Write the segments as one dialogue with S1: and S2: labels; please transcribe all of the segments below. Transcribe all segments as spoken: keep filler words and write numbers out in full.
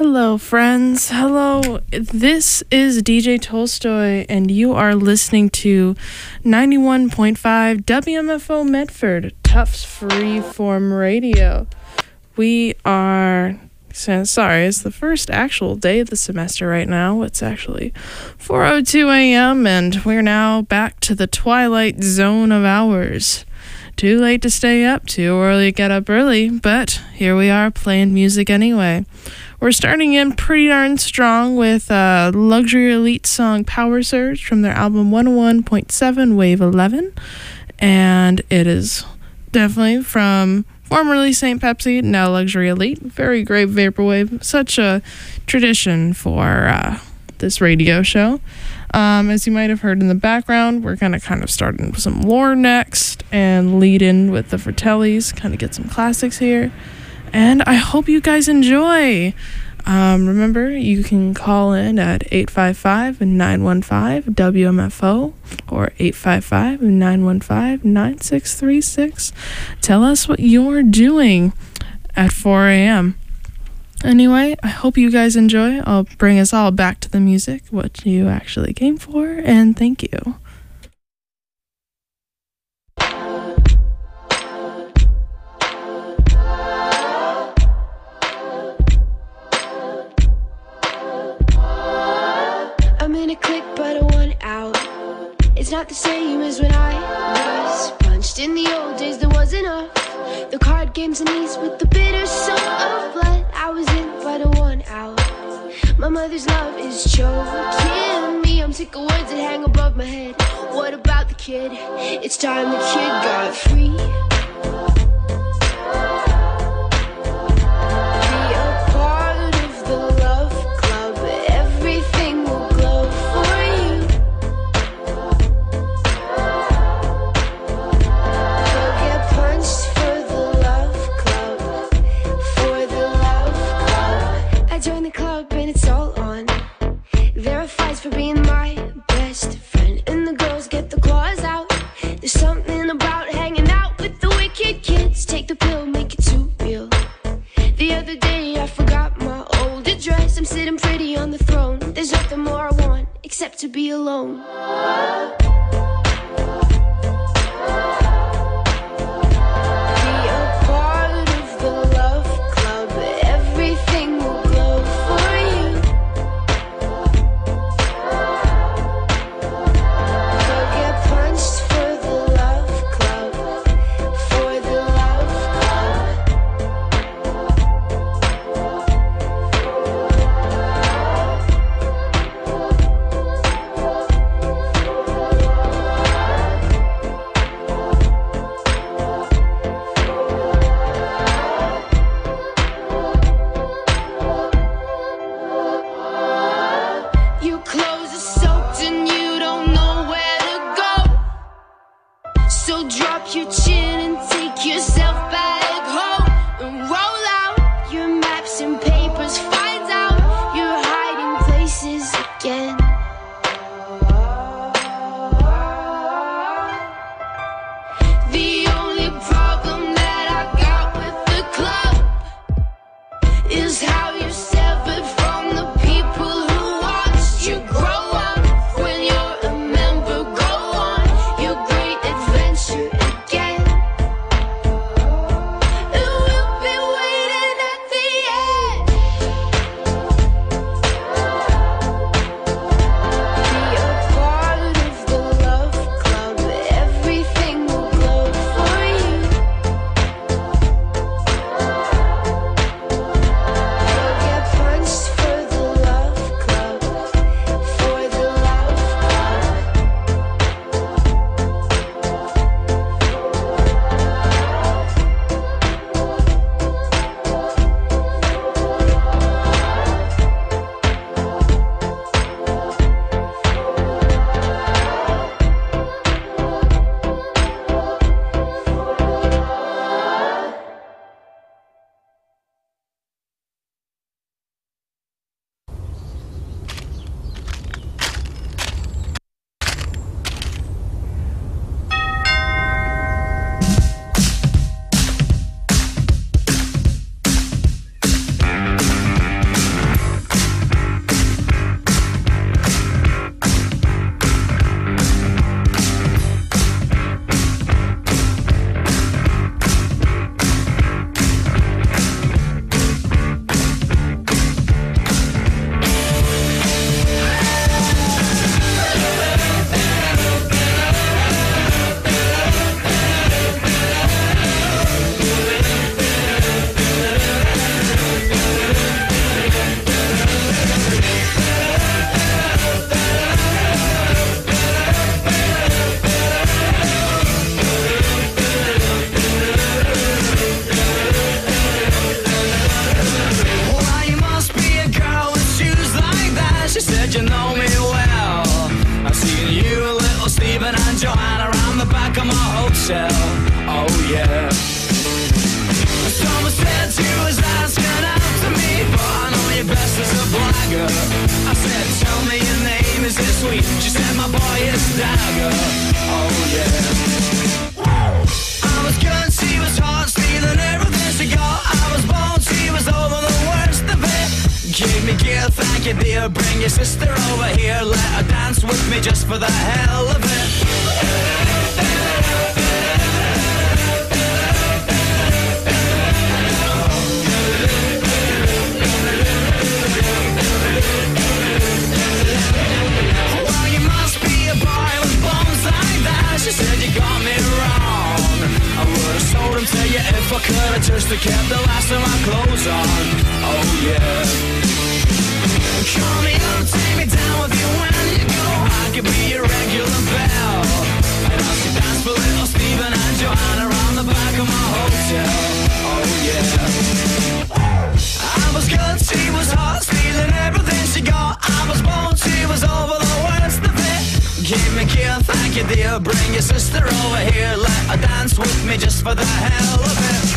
S1: Hello, friends. Hello. This is D J Tolstoy, and you are listening to ninety-one point five W M F O Medford, Tufts Freeform Radio. We are... Sorry, it's the first actual day of the semester right now. It's actually four oh two a.m., and we're now back to the twilight zone of hours. Too late to stay up, too early to get up early, but here we are playing music anyway. We're starting in pretty darn strong with a Luxury Elite song Power Surge from their album one oh one point seven Wave eleven, and it is definitely from formerly Saint Pepsi, now Luxury Elite. Very great vaporwave, such a tradition for uh, this radio show. Um, as you might have heard in the background, we're going to kind of start with some lore next and lead in with the Fratellis, kind of get some classics here. And I hope you guys enjoy. Um, remember, you can call in at eight five five, nine one five, W M F O or eight five five, nine one five, nine six three six. Tell us what you're doing at four a.m. Anyway, I hope you guys enjoy. I'll bring us all back to the music, what you actually came for, and thank you.
S2: I'm in a clique, but I want out. It's not the same as when I was punched. In the old days, there was enough. The card games and these with the bitter soul of blood. I was in, but I want out. My mother's love is choking me. I'm sick of words that hang above my head. What about the kid? It's time the kid got free. For being my best friend, and the girls get the claws out. There's something about hanging out with the wicked kids. Take the pill, make it too real. The other day I forgot my old address. I'm sitting pretty on the throne. There's nothing more I want except to be alone. Again.
S3: hotel. Oh yeah. Someone said you was asking out to me, but I know you best as a blagger. I said, tell me your name, is it sweet? She said, my boy is Dagger. Oh yeah. I was good, she was hot, stealing everything she got. I was bold, she was over the worst of it. Give me gear, thank you dear. Bring your sister over here, let her dance with me just for the hell of it. Well, you must be a boy with bones like that. She said you got me wrong. I would've sold him to you if I could've just kept the last of my clothes on. Oh yeah. Call me up, take me down with you when you go. I could be your regular belle. And I'll see dance for little Steven and Joanna around the back of my hotel. Oh yeah. I was good, she was hot, stealing everything she got. I was bold, she was over the worst of it. Give me gear, thank you dear. Bring your sister over here, let her dance with me just for the hell of it.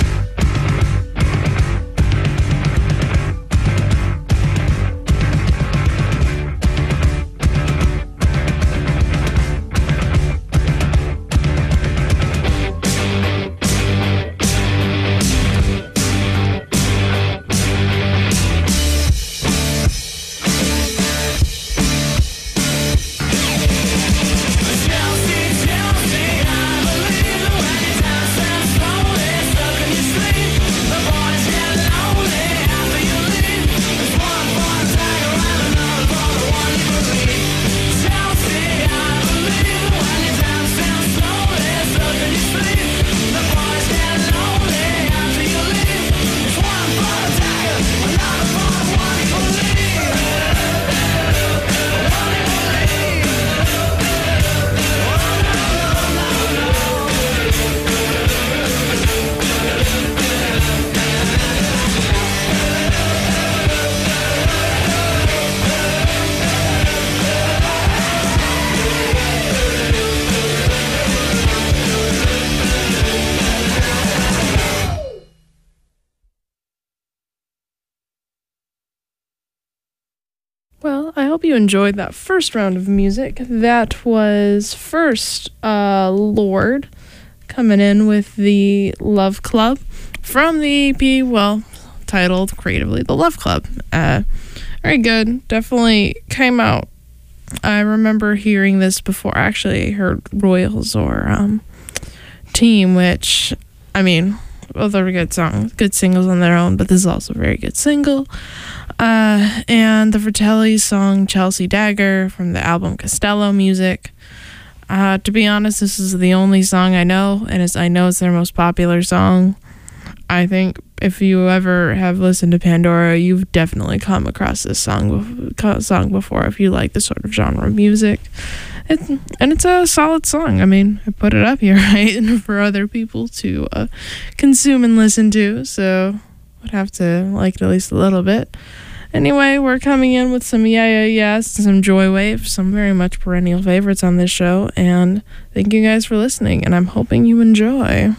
S1: Well, I hope you enjoyed that first round of music. That was first uh, Lorde coming in with the Love Club from the E P, well, titled creatively The Love Club. Uh, very good. Definitely came out. I remember hearing this before. Actually, I heard Royals or um, Team, which, I mean, both are good songs, good singles on their own, but this is also a very good single. Uh, and the Fratelli song Chelsea Dagger from the album Costello Music. Uh, to be honest, this is the only song I know, and it's, I know it's their most popular song. I think if you ever have listened to Pandora, you've definitely come across this song song before if you like this sort of genre of music. It, and it's a solid song. I mean, I put it up here, right, for other people to uh, consume and listen to, so would have to like it at least a little bit. Anyway, we're coming in with some Yeah Yeah Yes, some Joy Wave, some very much perennial favorites on this show, and thank you guys for listening, and I'm hoping you enjoy.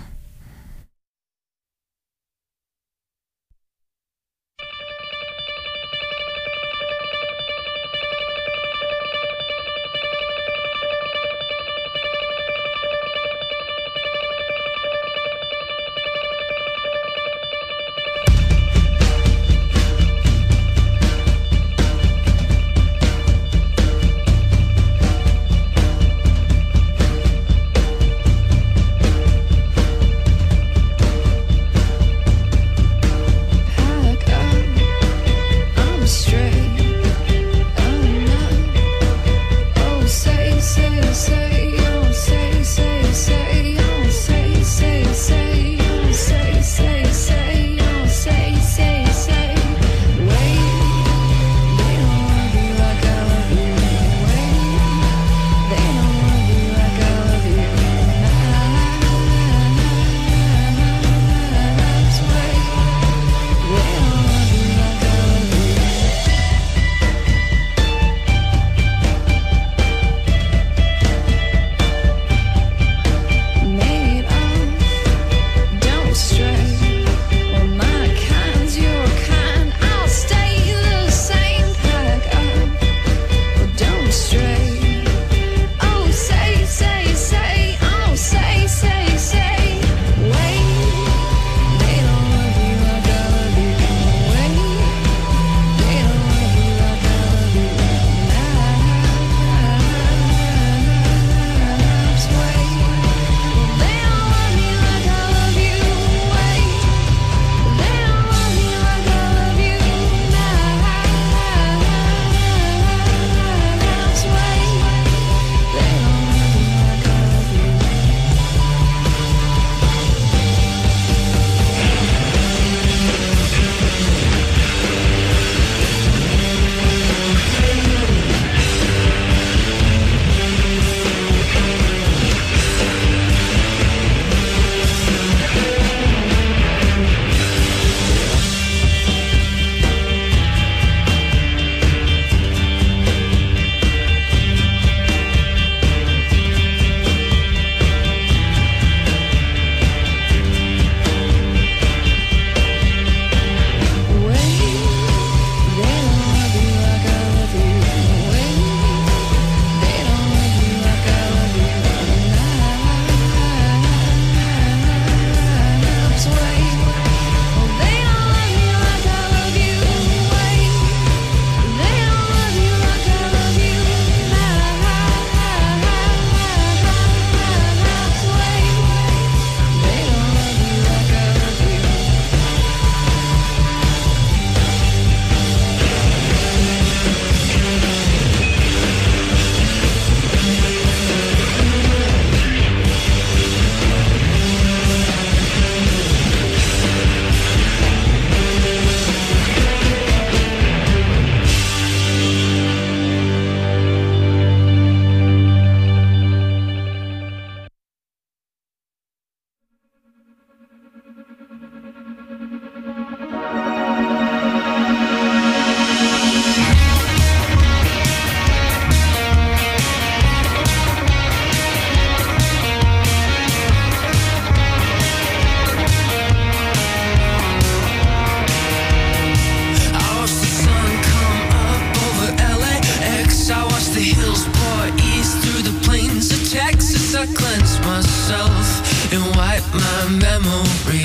S3: cleanse myself and wipe my memory.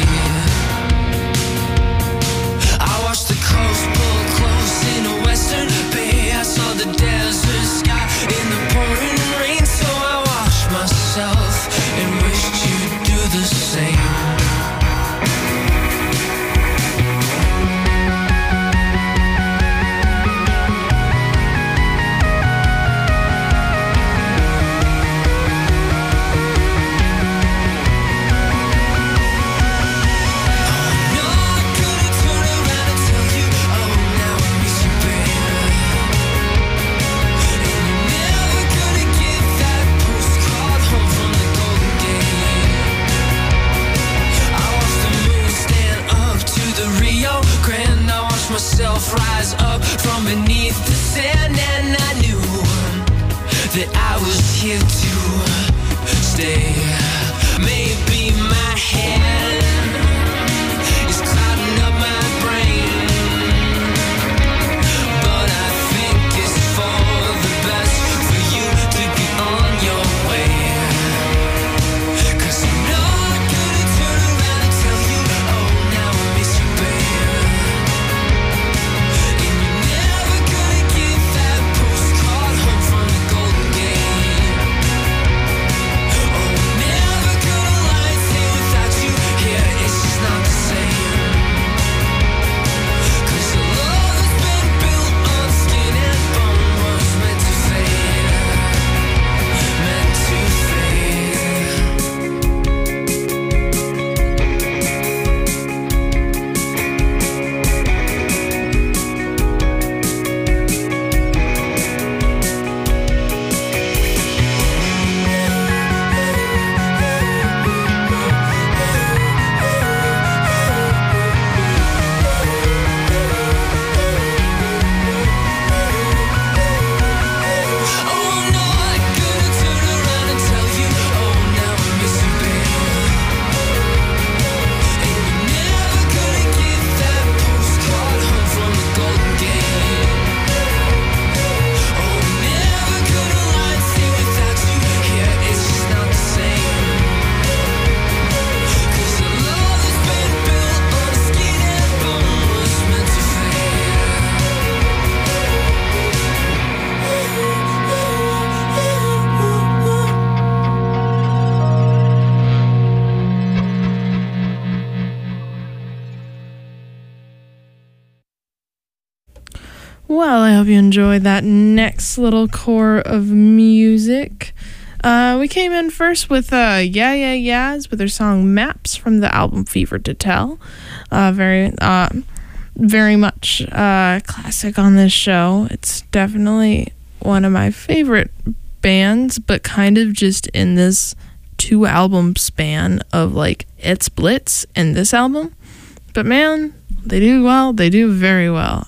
S3: I watched the coast pull close in a western bay. I saw the desert sky in the pouring rain. So I washed myself and wished you'd do the same. Myself rise up from beneath the sand, and I knew that I was here to stay. Maybe my head is clouding up my brain, but I think it's for the best for you to be on your way. 'Cause I'm not gonna turn around and tell you, oh, now I miss you, babe.
S1: Well, I hope you enjoyed that next little core of music. Uh, we came in first with uh, Yeah Yeah Yeahs with their song Maps from the album Fever to Tell. Uh, very, uh, very much uh, classic on this show. It's definitely one of my favorite bands, but kind of just in this two album span of like It's Blitz and this album. But man, they do well. They do very well.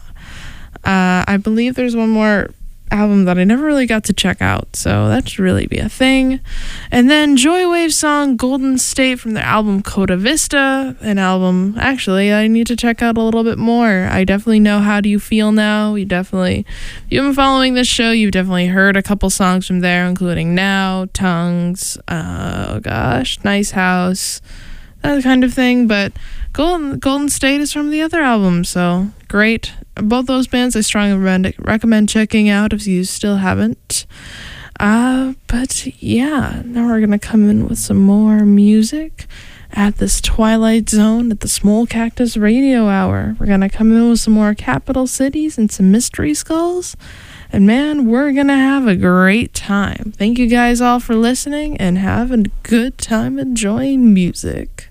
S1: Uh, I believe there's one more album that I never really got to check out, so that should really be a thing. And then Joywave's song Golden State from their album Coda Vista, an album actually I need to check out a little bit more. I definitely know How Do You Feel Now. You definitely, if you've been following this show, you've definitely heard a couple songs from there, including Now, Tongues, uh, oh gosh, Nice House, that kind of thing. But Golden Golden State is from the other album, so great. Both those bands I strongly recommend checking out if you still haven't. Uh, but yeah, now we're gonna come in with some more music at this Twilight Zone at the Small Cactus Radio Hour. We're gonna come in with some more Capital Cities and some Mystery Skulls. And man, we're gonna have a great time. Thank you guys all for listening and have a good time enjoying music.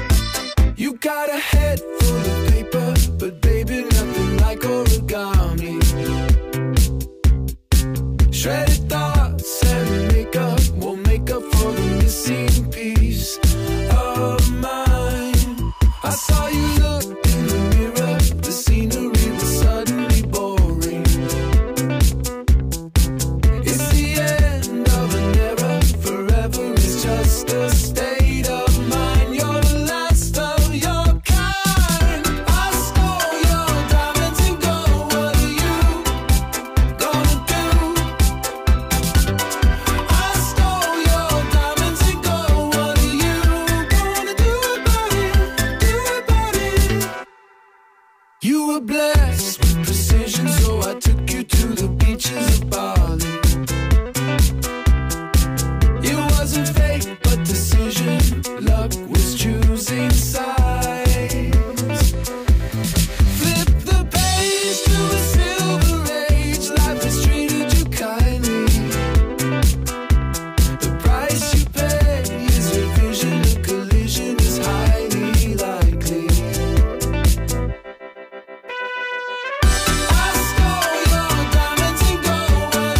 S4: Got a head full of paper, but baby, nothing like origami.
S3: You were blessed with precision, so I took you to the beaches of Bali. It wasn't fate, but decision. Luck was choosing sides. Flip the page to a silver age. Life has treated you kindly. The price you pay is revision. A collision is highly likely. I stole your diamonds and gold.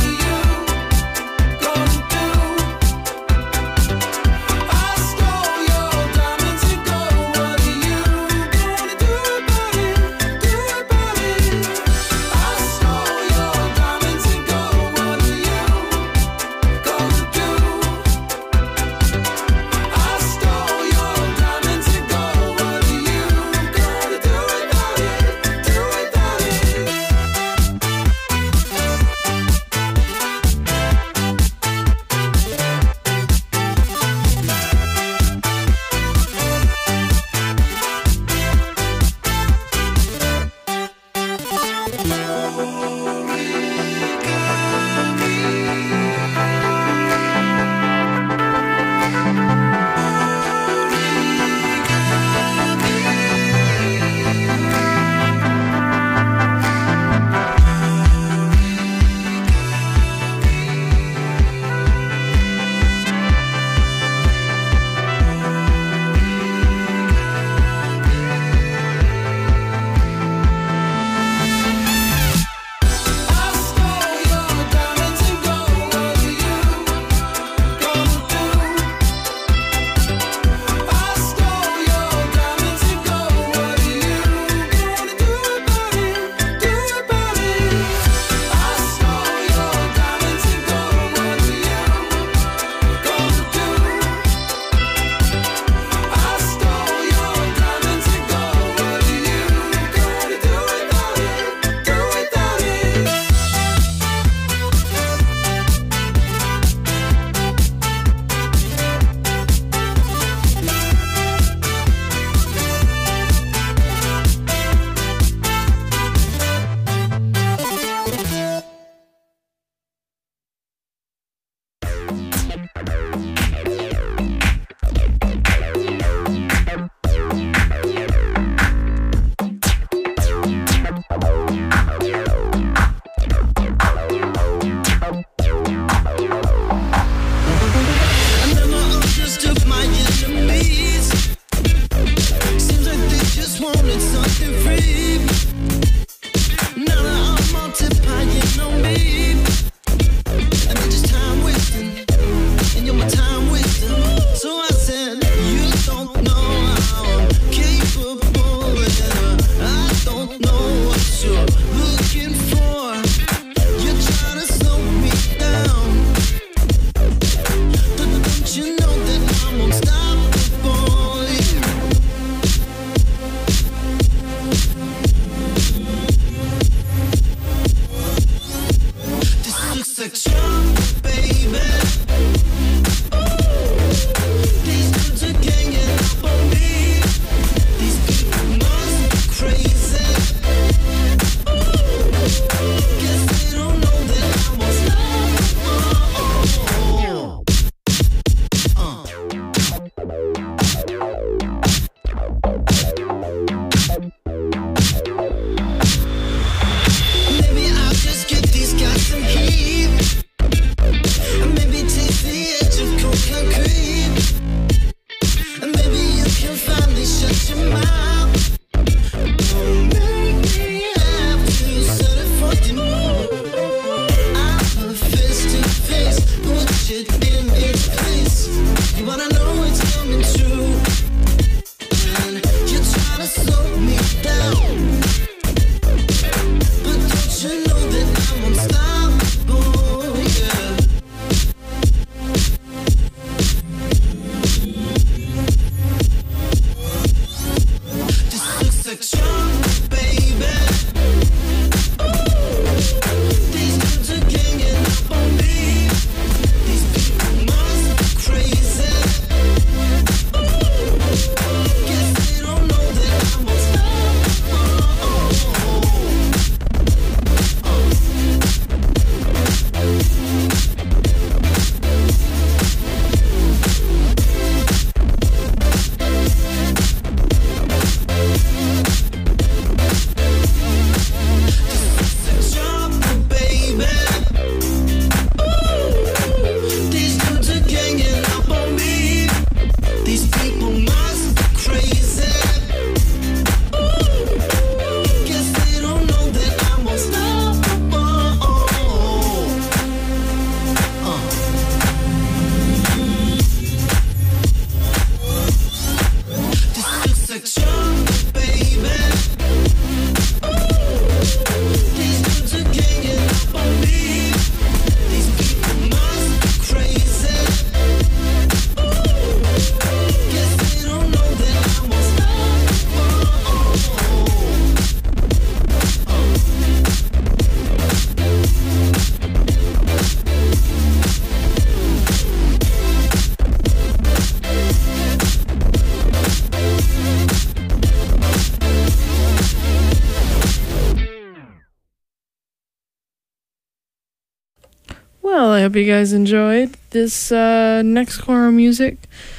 S1: Well, I hope you guys enjoyed this uh, next horror music.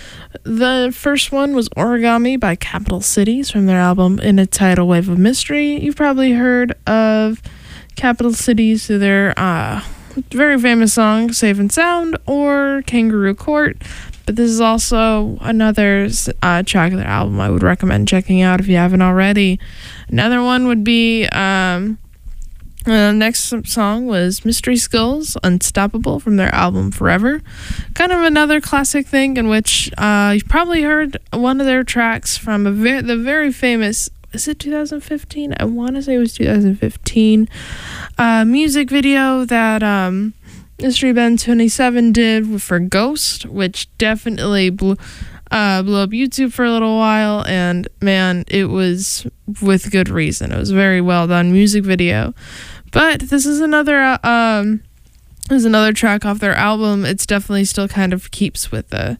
S1: The first one was Origami by Capital Cities from their album In a Tidal Wave of Mystery. You've probably heard of Capital Cities through their uh, very famous song Safe and Sound or Kangaroo Court. But this is also another uh, track of their album I would recommend checking out if you haven't already. Another one would be... Um, Uh, next song was Mystery Skulls Unstoppable from their album Forever. Kind of another classic thing in which uh, you've probably heard one of their tracks from a ve- the very famous, is it two thousand fifteen? I want to say it was two thousand fifteen. Uh, music video that um, Mystery Ben twenty-seven did for Ghost, which definitely blew, uh, blew up YouTube for a little while. And man, it was with good reason. It was a very well done music video. But this is another uh, um this is another track off their album. It's definitely still kind of keeps with the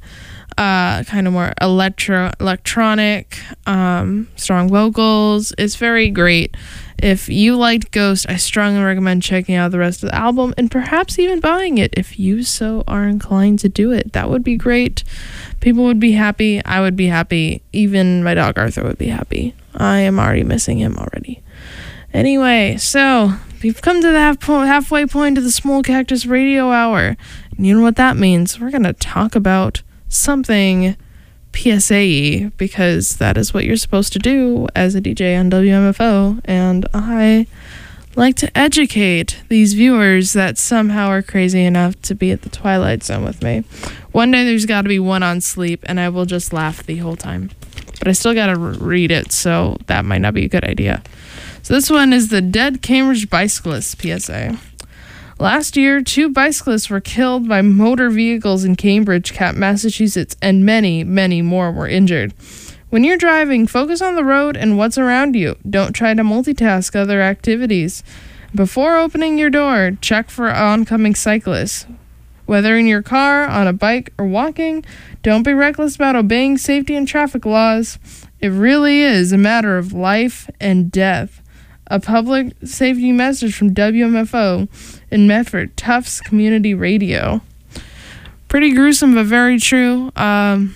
S1: uh kind of more electro electronic um strong vocals. It's very great. If you liked Ghost, I strongly recommend checking out the rest of the album and perhaps even buying it if you so are inclined to do it. That would be great. People would be happy. I would be happy. Even my dog Arthur would be happy. I am already missing him already. Anyway, so we've come to the half po- halfway point of the Small Cactus Radio Hour. And you know what that means? We're going to talk about something P S A-y, because that is what you're supposed to do as a D J on W M F O. And I like to educate these viewers that somehow are crazy enough to be at the Twilight Zone with me. One day there's got to be one on sleep, and I will just laugh the whole time. But I still got to re- read it, so that might not be a good idea. So this one is the Dead Cambridge Bicyclists P S A. Last year, two bicyclists were killed by motor vehicles in Cambridge, Massachusetts, and many, many more were injured. When you're driving, focus on the road and what's around you. Don't try to multitask other activities. Before opening your door, check for oncoming cyclists. Whether in your car, on a bike, or walking, don't be reckless about obeying safety and traffic laws. It really is a matter of life and death. A public safety message from W M F O in Medford, Tufts Community Radio. Pretty gruesome, but very true. Um,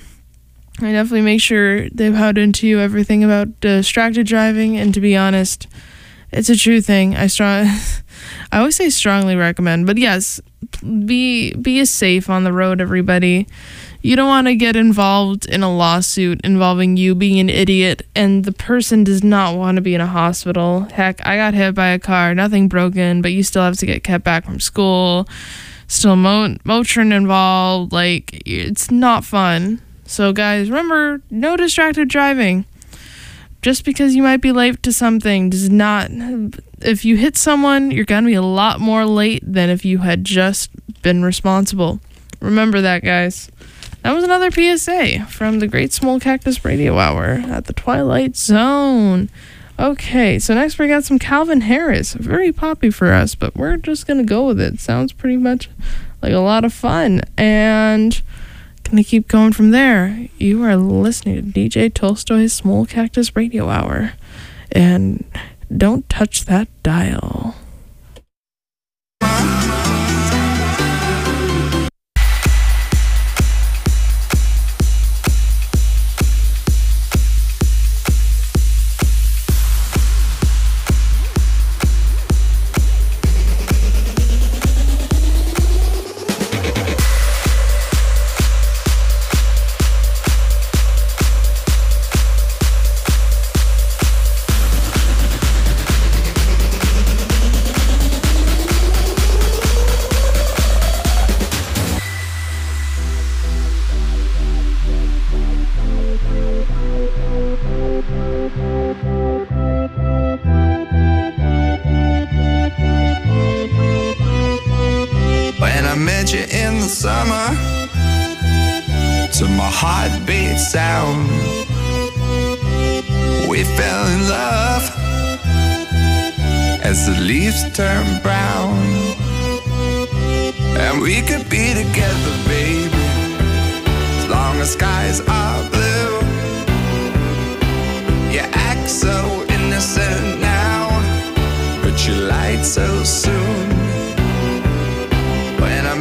S1: I definitely make sure they've had into you everything about distracted driving, and to be honest, it's a true thing. I strong, I always say strongly recommend, but yes, be be safe on the road, everybody. You don't want to get involved in a lawsuit involving you being an idiot and the person does not want to be in a hospital. Heck, I got hit by a car, nothing broken, but you still have to get kept back from school. Still mo- Motrin involved. Like, it's not fun. So guys, remember, no distracted driving. Just because you might be late to something does not... If you hit someone, you're going to be a lot more late than if you had just been responsible. Remember that, guys. That was another P S A from the Great Small Cactus Radio Hour at the Twilight Zone. Okay, so next we got some Calvin Harris. Very poppy for us, but we're just going to go with it. Sounds pretty much like a lot of fun. And going to keep going from there. You are listening to D J Tolstoy's Small Cactus Radio Hour. And don't touch that dial.
S4: Summer to my heartbeat sound, we fell in love as the leaves turn brown, and we could be together, baby, as long as skies are blue. You act so innocent now, but you lied so soon. When I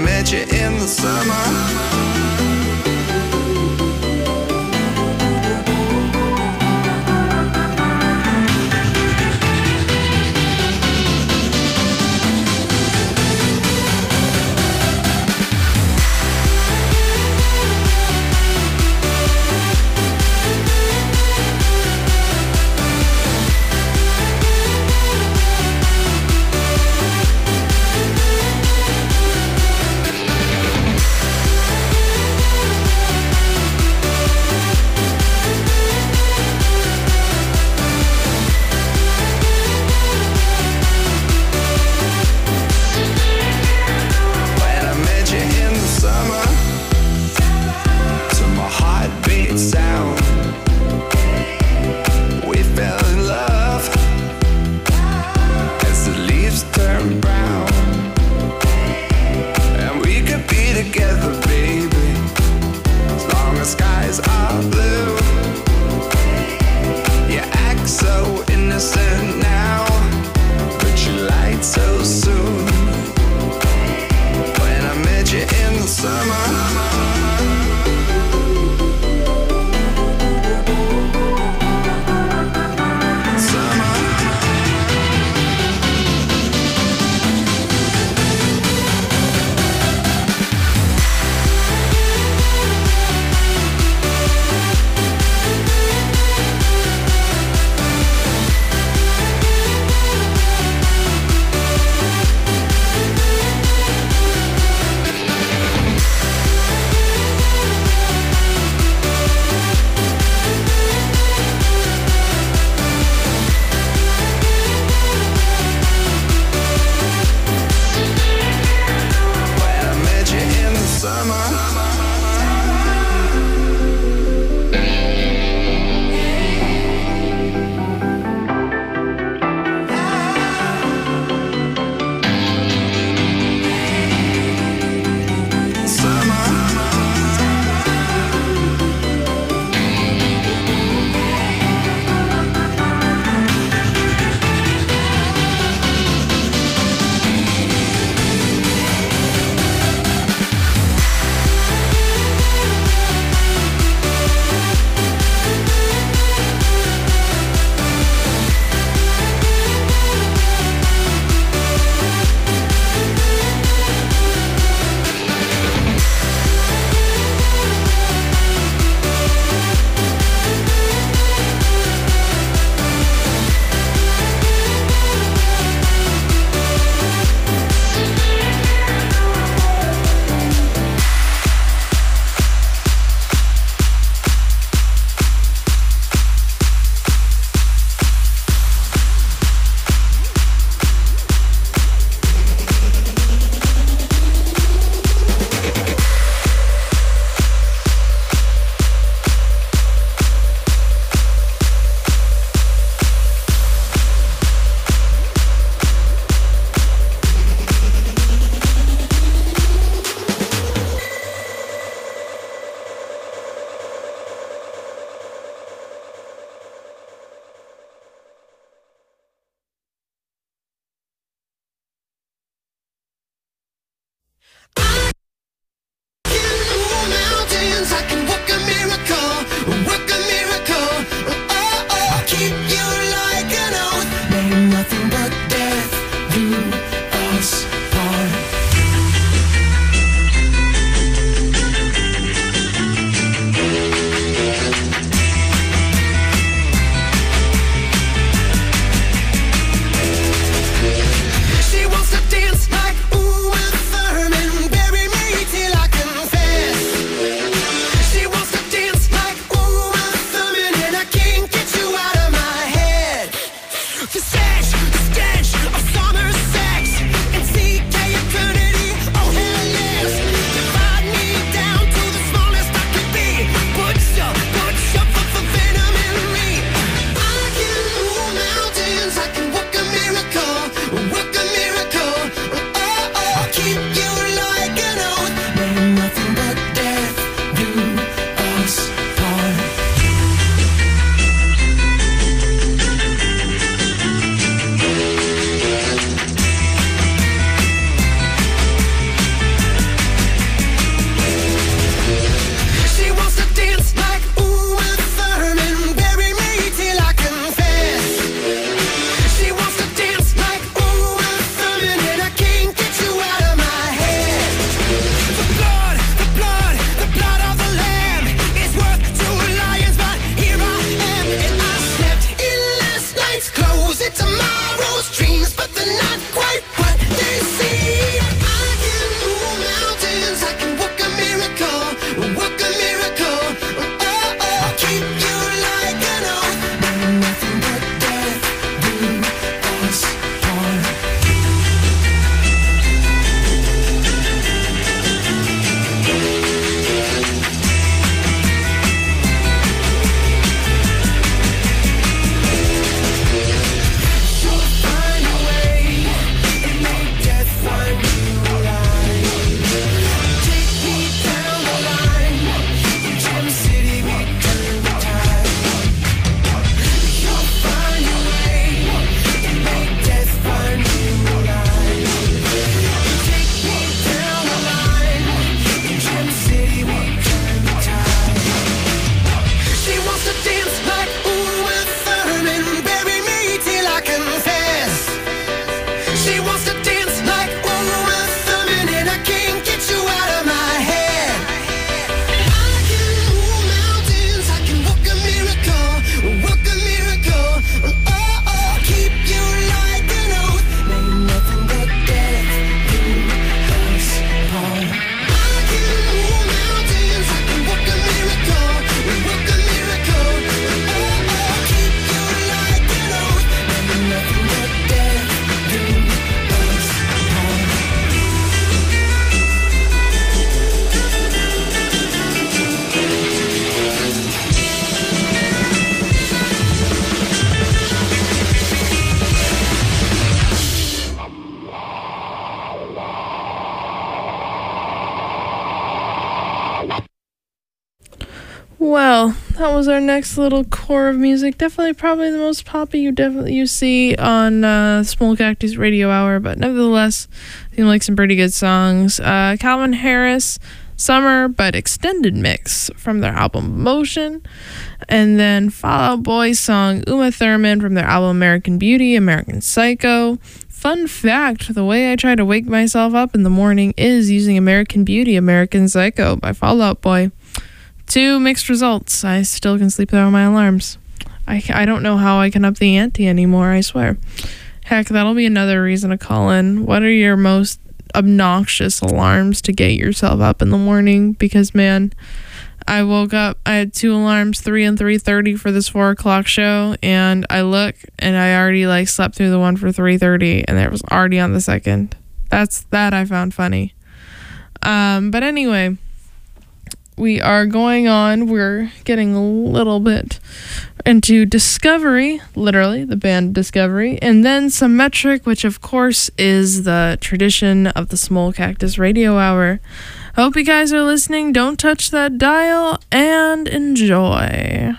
S1: Well, that was our next little core of music. Definitely probably the most poppy you definitely you see on uh, Small Cactus Radio Hour, but nevertheless, I seem like some pretty good songs. Uh, Calvin Harris, Summer, but extended mix from their album Motion. And then Fall Out Boy's song Uma Thurman from their album American Beauty, American Psycho. Fun fact, the way I try to wake myself up in the morning is using American Beauty, American Psycho by Fall Out Boy. Two mixed results. I still can sleep without my alarms. I, I don't know how I can up the ante anymore, I swear. Heck, that'll be another reason to call in. What are your most obnoxious alarms to get yourself up in the morning? Because, man, I woke up, I had two alarms, three and three thirty for this four o'clock show, and I look, and I already, like, slept through the one for three thirty, and it was already on the second. That's, that I found funny. Um, but anyway, we are going on, we're getting a little bit into Discovery, literally, the band Discovery, and then some Metric, which of course is the tradition of the Small Cactus Radio Hour. I hope you guys are listening. Don't touch that dial, and enjoy.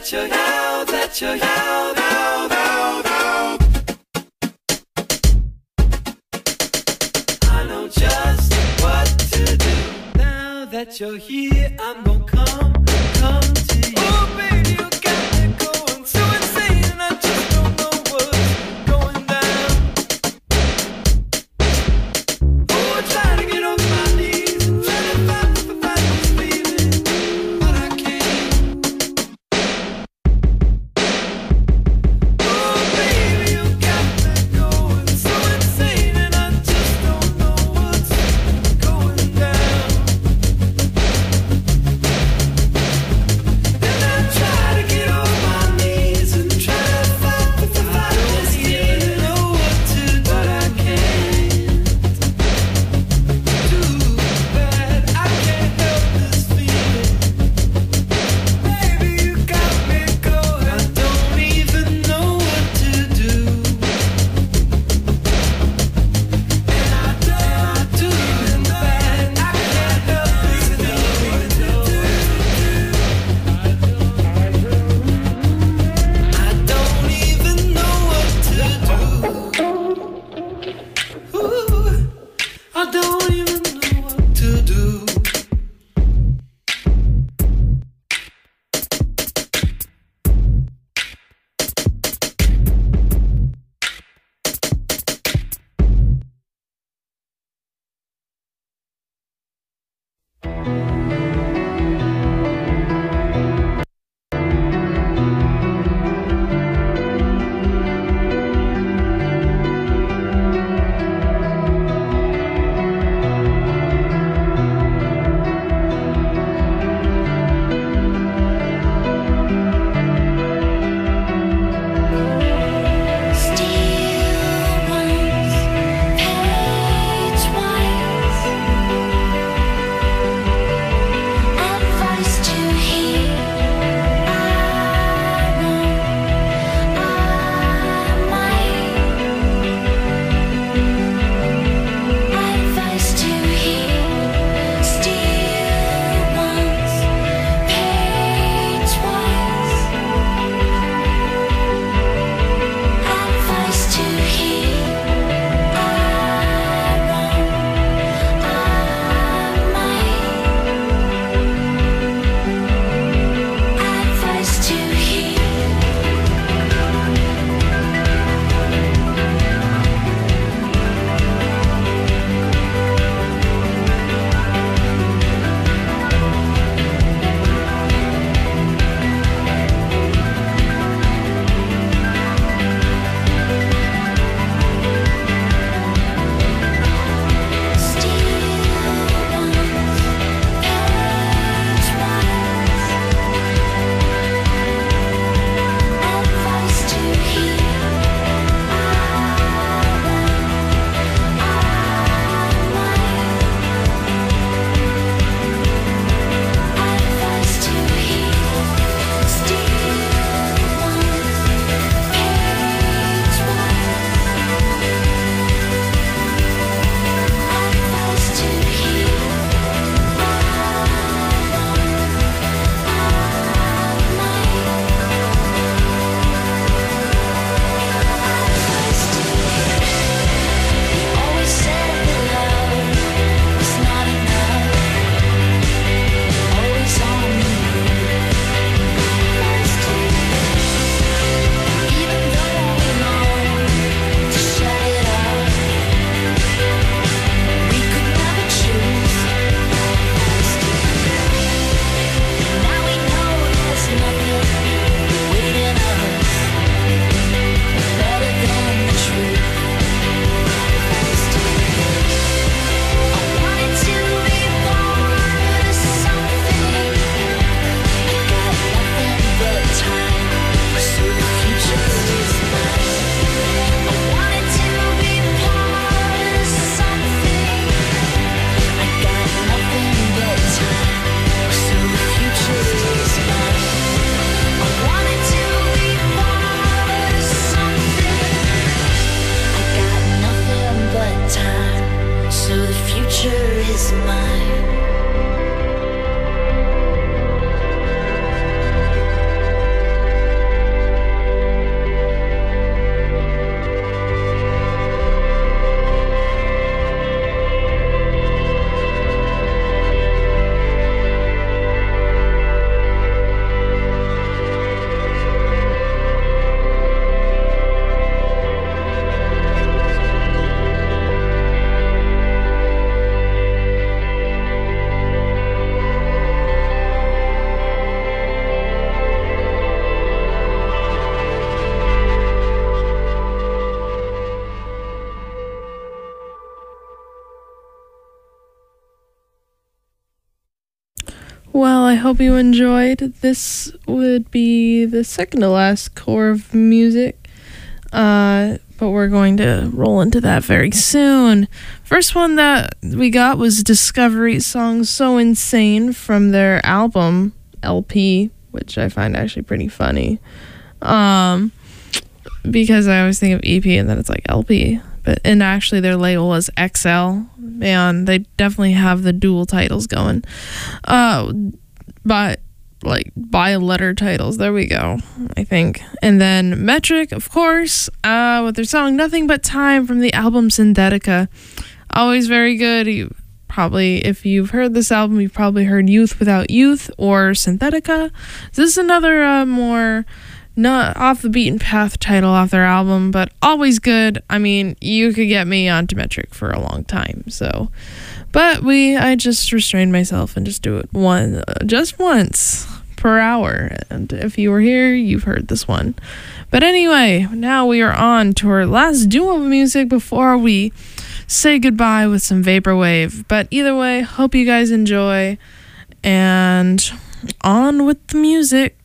S3: that you're, now that you're, now, now, now, now. I know just what to do. Now that you're here, I'm gonna come, come to you. Oh, baby, you got me going so insane, and I just don't know what's going down. Oh, I try to get off my knees and try to fight, fight this feeling, but I can't. Oh, baby, you got me going so insane, and I just don't know what's going down.
S1: I hope you enjoyed. This would be the second to last core of music, uh, but we're going to roll into that very soon. First one that we got was Discovery's song So Insane from their album L P, which I find actually pretty funny, um, because I always think of E P and then it's like L P. But and actually their label is X L. Man, they definitely have the dual titles going. Uh, by like by letter titles. There we go, I think. And then Metric, of course, uh, with their song Nothing But Time from the album Synthetica. Always very good. You probably, if you've heard this album, you've probably heard Youth Without Youth or Synthetica. This is another uh, more not off the beaten path title off their album, but always good. I mean, you could get me onto Metric for a long time, so but we I just restrained myself and just do it one uh, just once per hour, and if you were here, you've heard this one. But anyway, now we are on to our last duo of music before we say goodbye with some Vaporwave. But either way, hope you guys enjoy, and on with the music.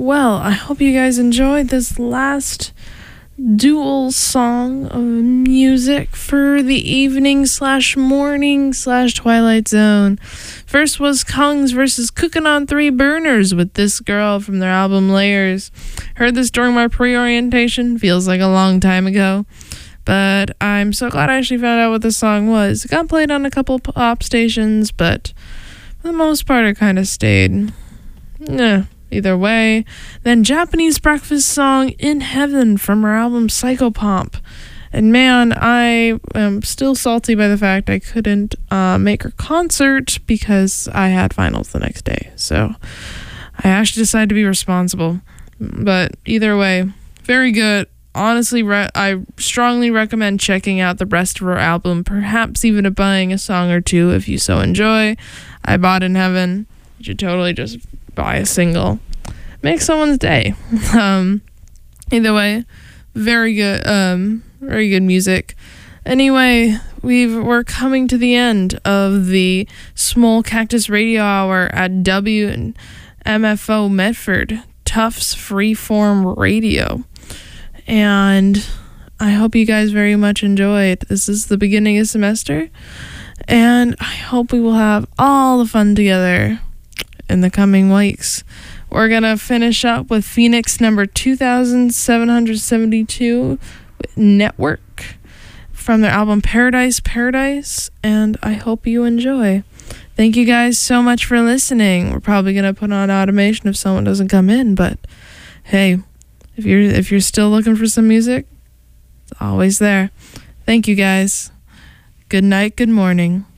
S1: Well, I hope you guys enjoyed this last dual song of music for the evening slash morning slash Twilight Zone. First was Kongs versus Cooking on Three Burners with This Girl from their album Layers. Heard this during my pre-orientation. Feels like a long time ago. But I'm so glad I actually found out what the song was. It got played on a couple pop stations, but for the most part it kind of stayed. Yeah. Either way. Then Japanese breakfast song In Heaven from her album Psychopomp. And man, I am still salty by the fact I couldn't uh, make her concert because I had finals the next day. So I actually decided to be responsible. But either way, very good. Honestly, re- I strongly recommend checking out the rest of her album, perhaps even buying a song or two if you so enjoy. I bought In Heaven. You should totally just buy a single. Make someone's day. Um, either way, very good, um, very good music. Anyway, we've we're coming to the end of the Small Cactus Radio Hour at W M F O Medford, Tufts Freeform Radio. And I hope you guys very much enjoyed. This is the beginning of semester, and I hope we will have all the fun together in the coming weeks. We're going to finish up with Phoenix number two thousand seven hundred seventy-two, Network, from their album Paradise, Paradise, and I hope you enjoy. Thank you guys so much for listening. We're probably going to put on automation if someone doesn't come in, but hey, if you're if you're still looking for some music, it's always there. Thank you guys. Good night, good morning.